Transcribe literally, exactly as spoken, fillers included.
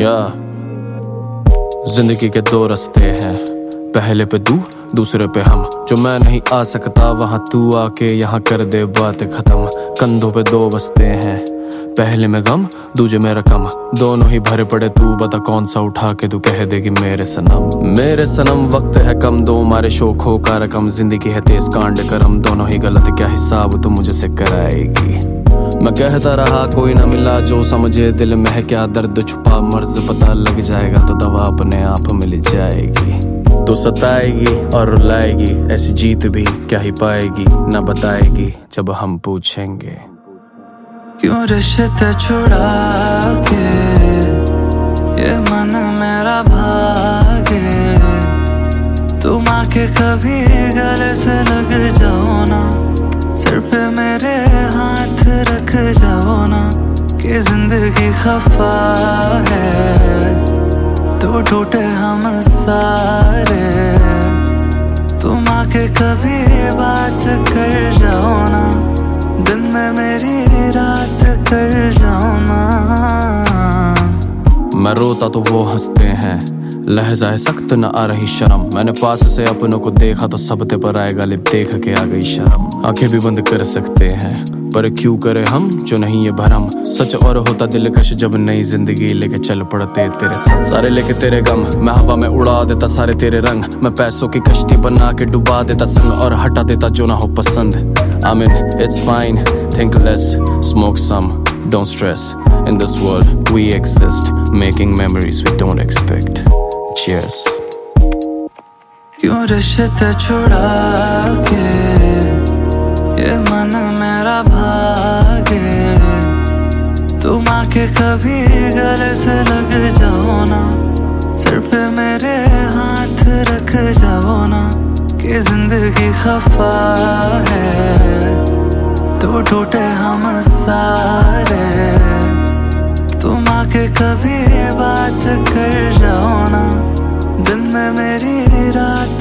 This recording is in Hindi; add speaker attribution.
Speaker 1: या जिंदगी के दो रास्ते हैं, पहले पे तू दूसरे पे हम। जो मैं नहीं आ सकता वहां तू आके यहाँ कर दे बात खत्म। कंधों पे दो बस्ते हैं, पहले में गम दूजे में रकम। दोनों ही भरे पड़े, तू बता कौन सा उठा के तू कह देगी मेरे सनम। मेरे सनम वक्त है कम, दो मारे शोखों का रकम। जिंदगी है तेज कांड करम, दोनों ही गलत, क्या हिसाब तू मुझे से कराएगी। मैं कहता रहा कोई ना मिला जो समझे दिल में है क्या दर्द छुपा। मर्ज पता लग जाएगा तो दवा अपने आप मिल जाएगी। तो सताएगी और रुलाएगी, ऐसी जीत भी क्या ही पाएगी। ना बताएगी जब हम पूछेंगे
Speaker 2: क्यों रिश्ते छुड़ा के ये मन मेरा भागे। तुम आके कभी गले से लग जाओ ना, सिर पे मेरे हाथ रख जाओ ना। कि जिंदगी खफा है तो टूटे हम सारे। तुम आके कभी बात कर जाओ ना, दिन में मेरी रात कर जाओ ना।
Speaker 1: मैं रोता तो वो हंसते हैं, लहजा है सख्त न आ रही शर्म। मैंने पास से अपनों को देखा तो सबते पर आएगा लिप देख के आ गई शर्म। आंखें भी बंद कर सकते हैं पर क्यों करे हम जो नहीं ये भरम। सच और होता दिलकश जब नई जिंदगी लेके चल पड़ते तेरे संग। सारे लेके तेरे गम मैं हवा में उड़ा देता सारे तेरे रंग। मैं पैसों की कश्ती बना के डुबा देता संग और हटा देता जो ना हो पसंद। I mean it's fine, think less, smoke some, don't stress. In this world we exist, making memories we don't expect. Cheers.
Speaker 2: क्यों रिश्ते छुड़ा के ये मन मेरा भागे। तुम आके कभी गले से लग जाओ ना, सिर पे मेरे हाथ रख जाओ ना। कि जिंदगी खफा है तो टूटे हम सारे। तुम आके कभी बात कर जाओ ना, दिन में मेरी रात